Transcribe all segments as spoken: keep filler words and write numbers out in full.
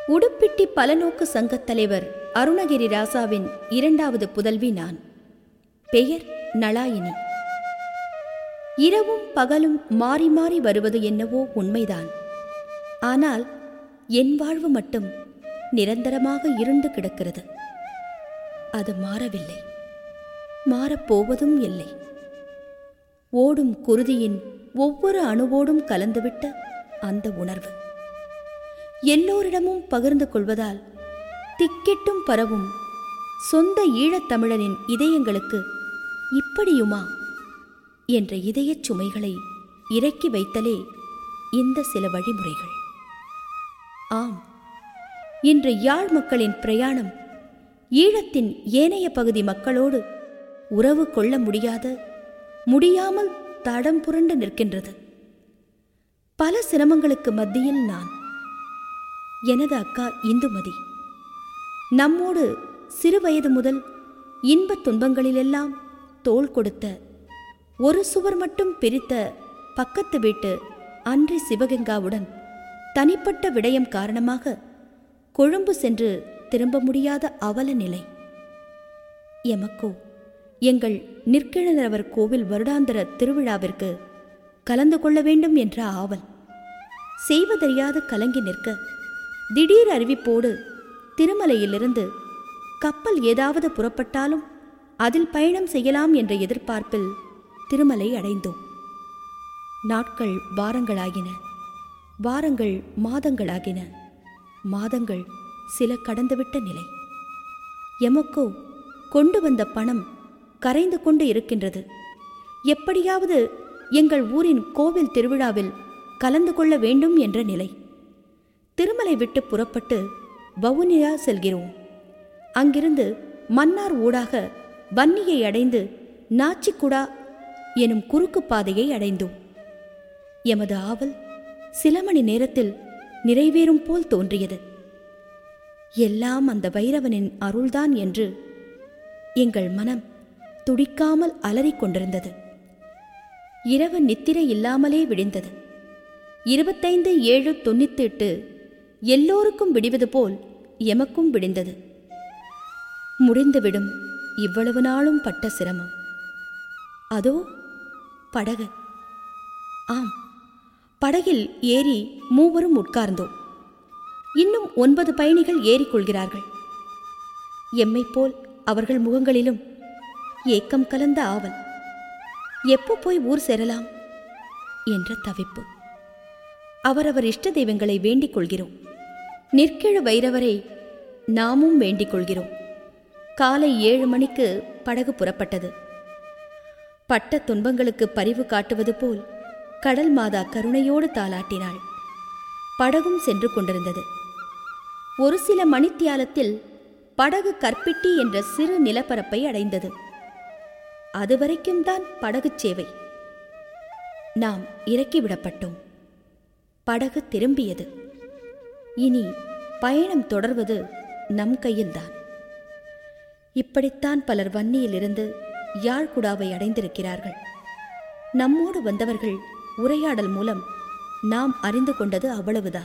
உடுப்பிட்டி பலநோக்கு சங்கத் தலைவர் அருணகிரி ராசாவின் இரண்டாவது புதல்வி நான். பெயர் நளாயினி. இரவும் பகலும் மாறி மாறி வருவது என்னவோ உண்மைதான். ஆனால் என் வாழ்வு மட்டும் நிரந்தரமாக இருண்டு கிடக்கிறது. அது மாறவில்லை, மாறப்போவதும் இல்லை. ஓடும் குருதியின் ஒவ்வொரு அணுவோடும் கலந்துவிட்ட அந்த உணர்வு எல்லோரிடமும் பகிர்ந்து கொள்வதால் திக்கெட்டும் பரவும் சொந்த ஈழத்தமிழனின் இதயங்களுக்கு இப்படியுமா என்ற இதயச் சுமைகளை இறக்கி வைத்தலே இந்த சில வழிமுறைகள். ஆம், இன்று யாழ் மக்களின் பிரயாணம் ஈழத்தின் ஏனைய பகுதி மக்களோடு உறவு கொள்ள முடியாத முடியாமல் தடம் புரண்டு நிற்கின்றது. பல சிரமங்களுக்கு மத்தியில் நான், எனது அக்கா இந்துமதி, நம்மோடு சிறுவயது முதல் இன்பத் துன்பங்களிலெல்லாம் தோள் கொடுத்த, ஒரு சுவர் மட்டும் பிரித்த பக்கத்து வீட்டு அன்றி சிவகங்காவுடன் தனிப்பட்ட விடயம் காரணமாக கொழும்பு சென்று திரும்ப முடியாத அவல நிலை. எமக்கோ எங்கள் நிற்கிழந்தவர் கோவில் வருடாந்திர திருவிழாவிற்கு கலந்து கொள்ள வேண்டும் என்ற ஆவல். செய்வதறியாது கலங்கி நிற்க திடீர் அறிவிப்போடு திருமலையிலிருந்து கப்பல் ஏதாவது புறப்பட்டாலும் அதில் பயணம் செய்யலாம் என்ற எதிர்பார்ப்பில் திருமலை அடைந்தோம். நாட்கள் வாரங்களாகின, வாரங்கள் மாதங்களாகின, மாதங்கள் சில கடந்துவிட்ட நிலை. எமக்கோ கொண்டு வந்த பணம் கரைந்து கொண்டு இருக்கின்றது. எப்படியாவது எங்கள் ஊரின் கோவில் திருவிழாவில் கலந்து கொள்ள வேண்டும் என்ற நிலை. திருமலை விட்டு புறப்பட்டு வவுனியா செல்கிறோம். அங்கிருந்து மன்னார் ஊடாக வன்னியை அடைந்து நாச்சிக்குடா எனும் குறுக்கு பாதையை அடைந்தோம். எமது ஆவல் சில மணி நேரத்தில் நிறைவேறும் போல் தோன்றியது. எல்லாம் அந்த வைரவனின் அருள்தான் என்று எங்கள் மனம் துடிக்காமல் அலறிக் கொண்டிருந்தது. இரவு நித்திரை இல்லாமலே விடிந்தது. இருபத்தைந்து ஏழு தொண்ணூத்தி எட்டு எல்லோருக்கும் விடிவது போல் எமக்கும் விடிந்தது. முடிந்துவிடும் இவ்வளவு நாளும் பட்ட சிரமம். அதோ படகு. ஆம், படகில் ஏறி மூவரும் உட்கார்ந்தோம். இன்னும் ஒன்பது பயணிகள் ஏறிக்கொள்கிறார்கள். எம்மைப் போல் அவர்கள் முகங்களிலும் ஏக்கம் கலந்த ஆவல். எப்போ போய் ஊர் சேரலாம் என்ற தவிப்பு. அவரவர் இஷ்ட தெய்வங்களை வேண்டிக் கொள்கிறோம். நிற்கிழ வைரவரை நாமும் வேண்டிக் கொள்கிறோம். காலை ஏழு மணிக்கு படகு புறப்பட்டது. பட்ட துன்பங்களுக்கு பரிவு காட்டுவது போல் கடல் மாதா கருணையோடு தாளாட்டினாள். படகும் சென்று கொண்டிருந்தது. ஒரு சில மணித்தியாலத்தில் படகு கற்பிட்டி என்ற சிறு நிலப்பரப்பை அடைந்தது. அதுவரைக்கும் தான் படகு சேவை. நாம் இறக்கிவிடப்பட்டோம். படகு திரும்பியது. இனி பயணம் தொடர்வது நம் கையில்தான். இப்படித்தான் பலர் வன்னியிலிருந்து யாழ்குடாவை அடைந்திருக்கிறார்கள். நம்மோடு வந்தவர்கள் உரையாடல் மூலம் நாம் அறிந்து கொண்டது அவ்வளவுதான்.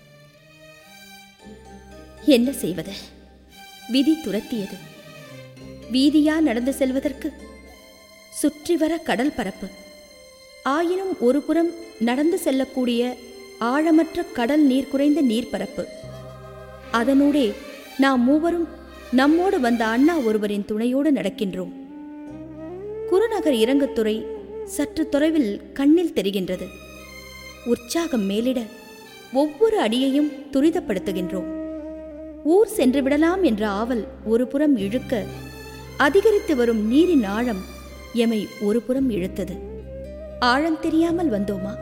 என்ன செய்வது? விதி துரத்தியது. வீதியா நடந்து செல்வதற்கு சுற்றி வர கடல் பரப்பு. ஆயினும் ஒரு புறம் நடந்து செல்லக்கூடிய ஆழமற்ற கடல் நீர் குறைந்த நீர்ப்பரப்பு. அதனூடே நாம் மூவரும் நம்மோடு வந்த அண்ணா ஒருவரின் துணையோடு நடக்கின்றோம். குருநகர் இறங்குத்துறை சற்று தொலைவில் கண்ணில் தெரிகின்றது. உற்சாகம் மேலிட ஒவ்வொரு அடியையும் துரிதப்படுத்துகின்றோம். ஊர் சென்று விடலாம் என்ற ஆவல் ஒரு புறம் இழுக்க, அதிகரித்து வரும் நீரின் ஆழம் எமை ஒரு புறம் இழுத்தது. ஆழம் தெரியாமல் வந்தோமா?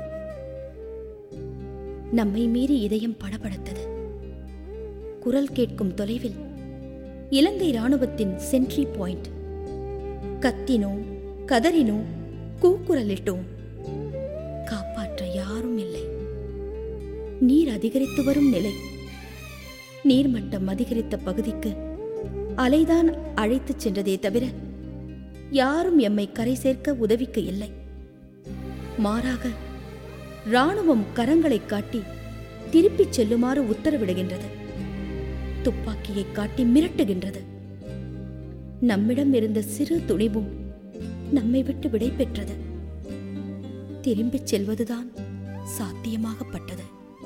நம்மை மீறி இதயம் படபடத்தது. குரல் கேட்கும் தொலைவில் இலங்கை இராணுவத்தின் சென்ட்ரி பாயிண்ட். கத்தினோம், கதறினோம், கூக்குரலிட்டோம். காப்பாற்ற யாரும் இல்லை. நீர் அதிகரித்து வரும் நிலை. நீர்மட்டம் அதிகரித்த பகுதிக்கு அலைதான் அழைத்துச் சென்றதே தவிர யாரும் எம்மை கரை சேர்க்க உதவிக்கு இல்லை. மாறாக இராணுவம் கரங்களை காட்டி திருப்பிச் செல்லுமாறு உத்தரவிடுகின்றது. துப்பாக்கியை காட்டி மிரட்டுகின்றது. நம்மிடம் இருந்த சிறு துணிவும் நம்மை விட்டு விடை பெற்றது. திரும்பிச் செல்வதுதான் சாத்தியமாகப்பட்டது.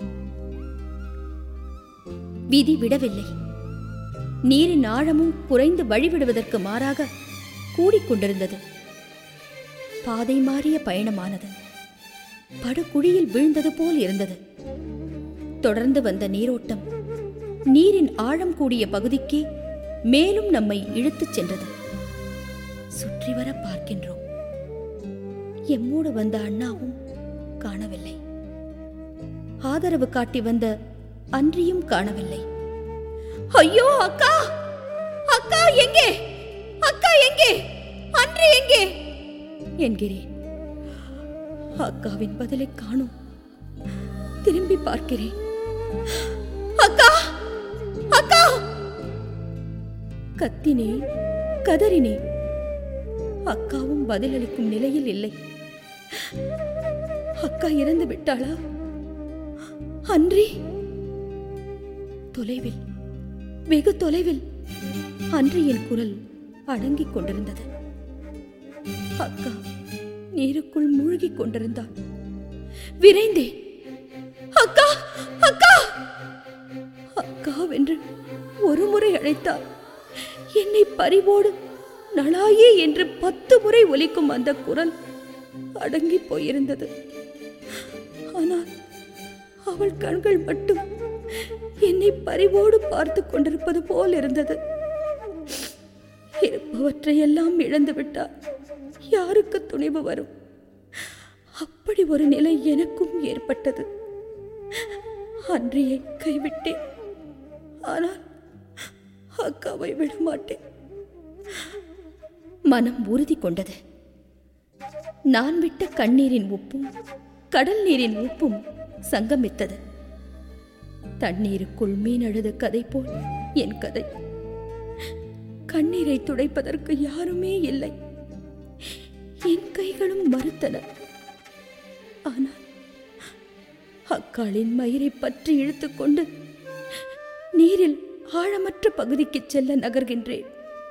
விதி விடவில்லை. நீரின் ஆழமும் குறைந்து வழிவிடுவதற்கு மாறாக கூடிக்கொண்டிருந்தது. பாதை மாறிய பயணமானது. படுகுழியில் வீழ்ந்தது போல் இருந்தது. தொடர்ந்து வந்த நீரோட்டம் நீரின் ஆழம் கூடிய பகுதிக்கே மேலும் நம்மை இழுத்துச் சென்றது. சுற்றி வர பார்க்கின்றோம். எம்மோடு வந்த அண்ணாவும் காணவில்லை. ஆதரவு காட்டி வந்த அன்றியும் காணவில்லை. ஐயோ அக்கா, அக்கா எங்கே, அக்கா எங்கே, அன்றி எங்கே என்கிறேன். அக்காவின் பதிலை காணோம். திரும்பி பார்க்கிறேன். அக்கா, அக்கா கத்தினேன், கதறினேன். அக்காவும் பதிலளிக்கும் நிலையில் இல்லை. அக்கா இறந்து விட்டாளா? அன்றி தொலைவில், வெகு தொலைவில் அன்றியின் குரல் அடங்கிக் கொண்டிருந்தது. அக்கா நீருக்குள் மூழ்கிக் கொண்டிருந்தாள். விரைந்தேன். அக்கா, அக்கா, அக்காவென்று ஒரு முறை அழைத்தாள். என்னை பறிவோடு நளாயே என்று பத்து முறை ஒலிக்கும் அந்த குரல் அடங்கி போயிருந்தது. ஆனால் அவள் கண்கள் மட்டும் என்னை பறிவோடு பார்த்து கொண்டிருப்பது போல் இருந்தது. இருப்பவற்றையெல்லாம் இழந்து விட்டால் யாருக்கு துணிவு வரும்? அப்படி ஒரு நிலை எனக்கும் ஏற்பட்டது. அன்றியை கைவிட்டேன். ஆனால் அக்காவை விடமாட்டேன். மனம் உறுதி கொண்டது. நான் விட்ட கண்ணீரின் உப்பும் கடல் நீரின் உப்பும் சங்கமித்தது. தண்ணீருக்குள் மீன் அழுத கதை போல் என் கதை. கண்ணீரை துடைப்பதற்கு யாருமே இல்லை. என் கைகளும் மறுத்தன. ஆனால் அக்காளின் மயிரை பற்றி இழுத்துக்கொண்டு நீரில் ஆழமற்ற பகுதிக்கு செல்ல நகர்கின்றேன்.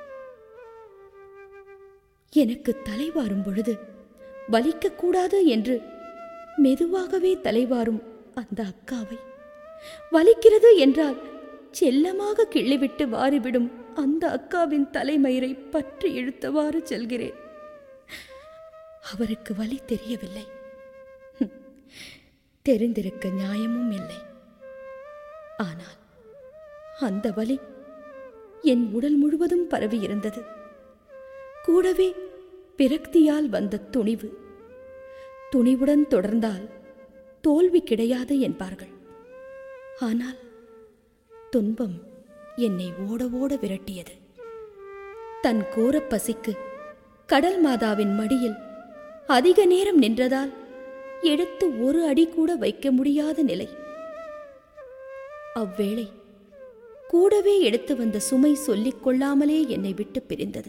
எனக்கு தலைவாரும் பொழுது வலிக்கக்கூடாது என்று மெதுவாகவே தலைவாரும் அந்த அக்காவை, வலிக்கிறது என்றால் செல்லமாக கிள்ளிவிட்டு வாரிவிடும் அந்த அக்காவின் தலைமயிரை பற்றி இழுத்தவாறு செல்கிறேன். அவருக்கு வலி தெரியவில்லை. தெரிந்திருக்க நியாயமும் இல்லை. ஆனால் அந்த வலி என் உடல் முழுவதும் பரவி இருந்தது. கூடவே பிரக்தியால் வந்த துணிவு. துணிவுடன் தொடர்ந்தால் தோல்வி கிடையாது என்பார்கள். ஆனால் துன்பம் என்னை ஓட ஓட விரட்டியது. தன் கோர பசிக்கு கடல் மாதாவின் மடியில் அதிக நேரம் நின்றதால் எடுத்து ஒரு அடி கூட வைக்க முடியாத நிலை. அவ்வேளை கூடவே எடுத்து வந்த சுமை சொல்லிக் கொள்ளாமலே என்னை விட்டு பிரிந்தது.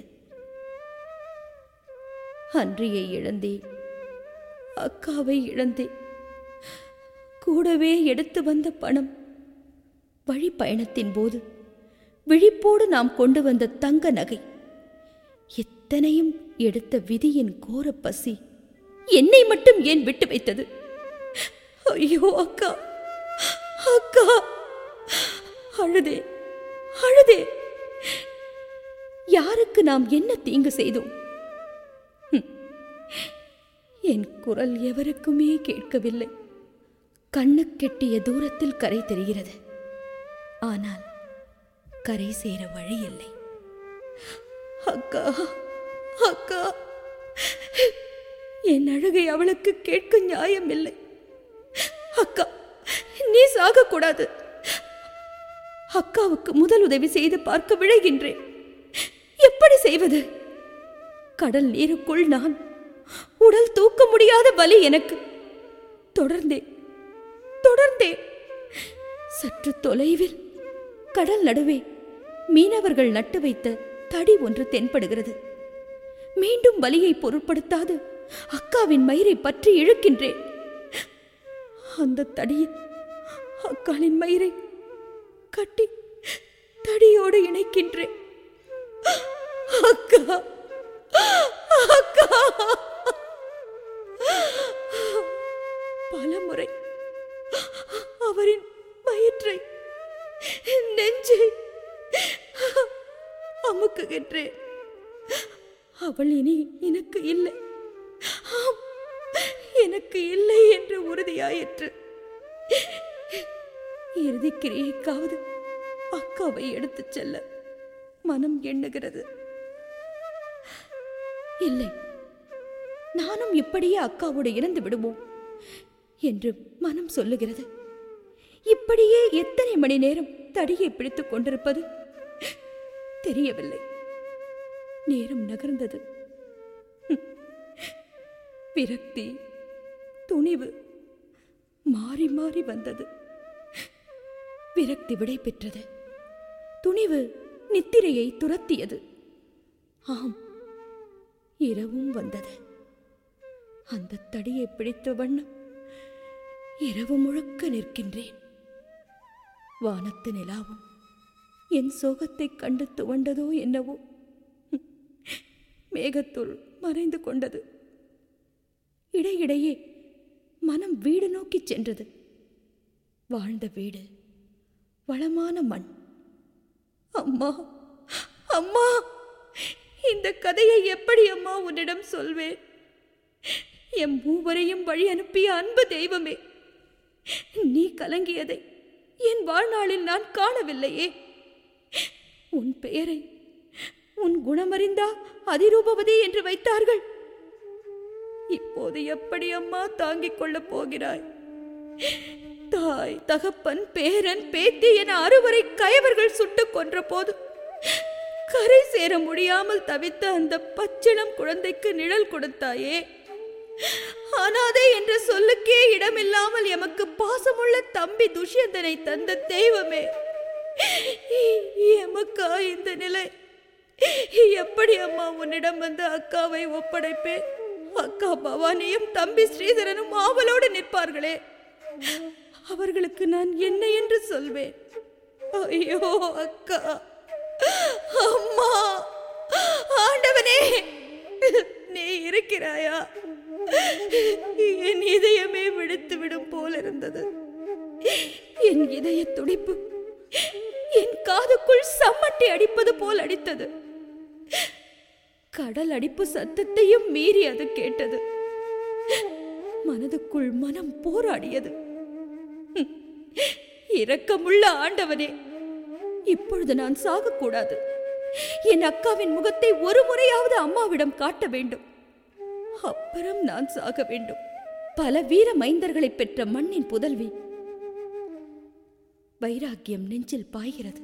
அன்றியை இழந்தேன், அக்காவை இழந்தேன். கூடவே எடுத்து வந்த பணம், வழி பயணத்தின் போது விழிப்போடு நாம் கொண்டு வந்த தங்க நகை, எத்தனையும் எடுத்த விதியின் கோர பசி என்னை மட்டும் ஏன் விட்டு வைத்தது? ஐயோ அக்கா, அக்கா! அழுதே அழுதே. யாருக்கு நாம் என்ன தீங்கு செய்தோம்? என் குரல் எவருக்குமே கேட்கவில்லை. கண்ணுக்கெட்டிய தூரத்தில் கரை தெரிகிறது. ஆனால் கரை சேர வழி இல்லை. அக்கா, அக்கா! என் அழுகை அவளுக்கு கேட்க நியாயமில்லை. அக்கா, நீ சாகக்கூடாது. அக்காவுக்கு முதல் உதவி செய்து பார்க்க விழைகின்றேன். எப்படி செய்வது? கடல் நீருக்குள் நான், உடல் தூக்க முடியாத வலி எனக்கு. தொடர்ந்தே தொடர்ந்தே சற்று தொலைவில் கடல் நடுவே மீனவர்கள் நட்டு வைத்த தடி ஒன்று தென்படுகிறது. மீண்டும் வலியை பொருட்படுத்தாது அக்காவின் மயிரை பற்றி இழுக்கின்றேன். அந்த தடியில் அக்காளின் மயிரை கட்டி தடியோடு இணைக்கின்றேன். அக்கா, அக்கா. பலமுறை அவரின் வயிற்றை, நெஞ்சை அமுக்குகின்றேன். அவள் இனி எனக்கு இல்லை, ஆம் எனக்கு இல்லை என்று உறுதியாயிற்று. இறுதி கிரியைக்காவது அக்காவை எடுத்துச் செல்ல மனம் எண்ணுகிறது. இல்லை, நானும் இப்படியே அக்காவோடு இறந்து விடுவோம் என்று மனம் சொல்லுகிறது. இப்படியே எத்தனை மணி நேரம் தடியை பிடித்துக் கொண்டிருப்பது தெரியவில்லை. நேரம் நகர்ந்தது. விரக்தி, துணிவு மாறி மாறி வந்தது. விரக்தி விடை பெற்றது. துணிவு நித்திரையை துரத்தியது. ஆம், இரவும் வந்தது. அந்த தடியை பிடித்த வண்ணம் இரவு முழுக்க நிற்கின்றேன். வானத்து நிலாவும் என் சோகத்தை கண்டு துவண்டதோ என்னவோ, மேகத்துள் மறைந்து கொண்டது. இடையிடையே மனம் வீடு நோக்கி சென்றது. வாழ்ந்த வீடு, வளமான மண். அம்மா, அம்மா, இந்த கதையை எப்படி அம்மா உன்னிடம் சொல்வேன்? எம் மூவரையும் வழி அனுப்பிய அன்பு தெய்வமே, நீ கலங்கியதை என் வாழ்நாளில் நான் காணவில்லையே. உன் பெயரை உன் குணமறிந்தா அதிரூபவதி என்று வைத்தார்கள். இப்போது எப்படி அம்மா தாங்கிக் கொள்ளப் போகிறாய்? தாய், தகப்பன், பேரன், பேத்தி என அறுவரை கயவர்கள் சுட்டுக் கொன்ற போது கரை சேர முடியாமல் தவித்த அந்த பச்சிளம் குழந்தைக்கு நிழல் கொடுத்தாயே. அனாதை என்ற சொல்லுக்கே இடமில்லாமல் எமக்கு பாசமுள்ள தம்பி துஷ்யந்தனை தந்த தெய்வமே, எமக்கா இந்த நிலை? எப்படி அம்மா உன்னிடம் வந்து அக்காவை ஒப்படைப்பேன்? அக்கா பவானியும் தம்பி ஸ்ரீதரனும் ஆவலோடு நிற்பார்களே, அவர்களுக்கு நான் என்ன என்று சொல்வேன்? ஐயோ அக்கா, அம்மா, ஆண்டவனே, நீ இருக்கிறாயா? என் இதயமே வெடித்து விடும் போல் இருந்தது. என் இதய துடிப்பு என் காதுக்குள் சம்மட்டி அடிப்பது போல் அடித்தது. கடல் அடிப்பு சத்தத்தையும் மீறி அது கேட்டது. மனதுக்குள் மனம் போராடியது. இரக்கமுள்ள ஆண்டவனே, இப்பொழுது நான் சாகக்கூடாது. என் அக்காவின் முகத்தை ஒரு முறையாவது அம்மாவிடம் காட்ட வேண்டும். அப்புறம் நான் சாக வேண்டும். பல வீர மைந்தர்களை பெற்ற மண்ணின் புதல்வி. வைராக்கியம் நெஞ்சில் பாய்கிறது.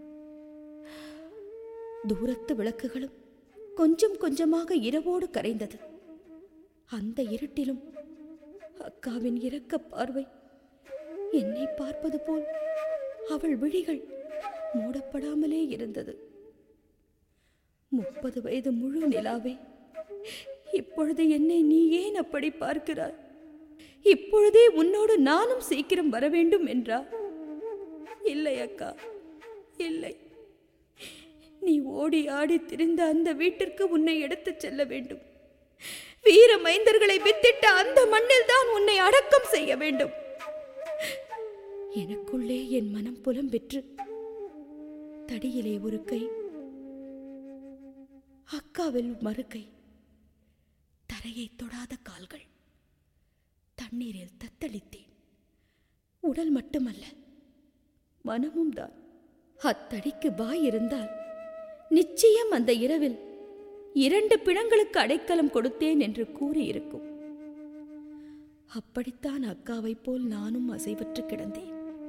தூரத்து விளக்குகளும் கொஞ்சம் கொஞ்சமாக இரவோடு கரைந்தது. அந்த இருட்டிலும் அக்காவின் இரக்க பார்வை என்னை பார்ப்பது போல் அவள் விழிகள் மூடப்படாமலே இருந்தது. முப்பது வயது முழு நிலாவே, இப்பொழுது என்னை நீ ஏன் அப்படி பார்க்கிறாய்? இப்பொழுதே உன்னோடு நானும் சீக்கிரம் வர வேண்டும் என்றா? இல்லை அக்கா, இல்லை. நீ ஓடி ஆடி திரிந்த அந்த வீட்டிற்கு உன்னை எடுத்துச் செல்ல வேண்டும். வீர மைந்தர்களை வித்திட்ட அந்த மண்ணில் தான் உன்னை அடக்கம் செய்ய வேண்டும். எனக்குள்ளே என் மனம் புலம்பெற்று தடியிலே ஒரு கை, அக்காவில் மறுகை, தரையை தொடாத கால்கள். தண்ணீரில் தத்தளித்தேன். உடல் மட்டுமல்ல, மனமும் தான். அத்தடிக்கு வாய் இருந்தால் நிச்சயம் அந்த இரவில் இரண்டு பிணங்களுக்கு அடைக்கலம் கொடுத்தேன் என்று கூறியிருக்கும். அப்படித்தான் அக்காவை போல் நானும் அசைவற்று கிடந்தேன்.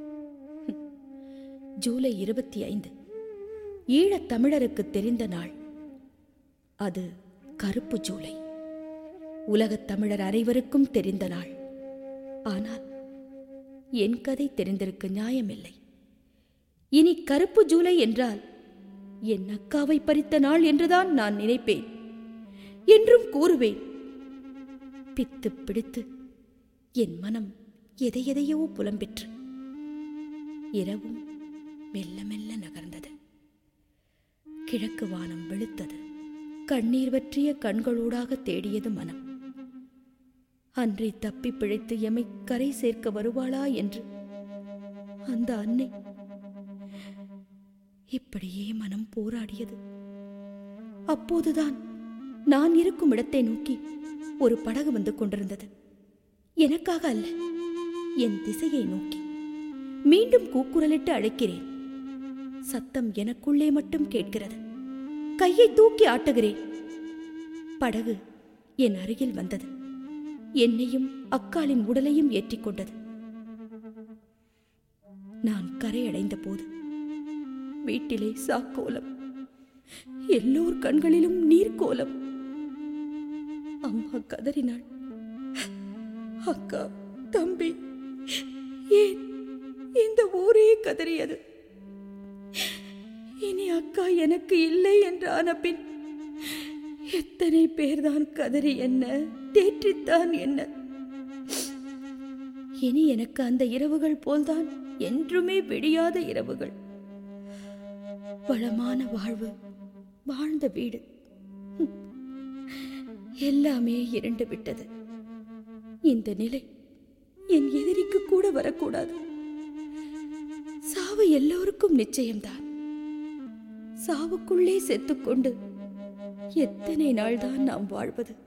ஜூலை இருபத்தி ஐந்து ஈழத் தமிழருக்கு தெரிந்த நாள். அது கருப்பு ஜூலை. உலகத் தமிழர் அனைவருக்கும் தெரிந்த நாள். ஆனால் என் கதை தெரிந்திருக்க நியாயமில்லை. இனி கருப்பு ஜூலை என்றால் என் அக்காவை பறித்த நாள் என்றுதான் நான் நினைப்பேன், என்றும் கூறுவேன். பித்து பிடித்து என் மனம் எதையெதையோ புலம்பெற்று இரவும் மெல்ல மெல்ல நகர்ந்தது. கிழக்கு வானம் வெளுத்தது. கண்ணீர் வற்றிய கண்களூடாக தேடியது மனம். அன்றை தப்பி பிழைத்து எமை கரை சேர்க்க வருவாளா என்று அந்த அன்னை. இப்படியே மனம் போராடியது. அப்போதுதான் நான் இருக்கும் இடத்தை நோக்கி ஒரு படகு வந்து கொண்டிருந்தது. எனக்காக அல்ல, என் திசையை நோக்கி. மீண்டும் கூக்குரலிட்டு அழைக்கிறேன். சத்தம் எனக்குள்ளே மட்டும் கேட்கிறது. கையை தூக்கி ஆட்டுகிறேன். படகு என் அருகில் வந்தது. என்னையும் அக்காளின் உடலையும் ஏற்றிக்கொண்டது. நான் கரையடைந்த போது வீட்டிலே சாக்கோலம், எல்லோர் கண்களிலும் நீர்க்கோலம். அம்மா கதறினாள். அக்கா, தம்பி, ஏன் இந்த ஊரே கதறியது. இனி அக்கா எனக்கு இல்லை என்றான பின் எத்தனை பேர்தான் கதறி என்ன, தேற்றித்தான் என்ன. இனி எனக்கு அந்த இரவுகள் போல்தான் என்றுமே விடியாத இரவுகள். வளமான வாழ்வு, வாழ்ந்த வீடு எல்லாமே இருண்டு விட்டது. இந்த நிலை என் எதிரிக்கு கூட வரக்கூடாது. சாவு எல்லோருக்கும் நிச்சயம்தான். சாவுக்குள்ளே செத்துக்கொண்டு எத்தனை நாள்தான் நாம் வாழ்வது?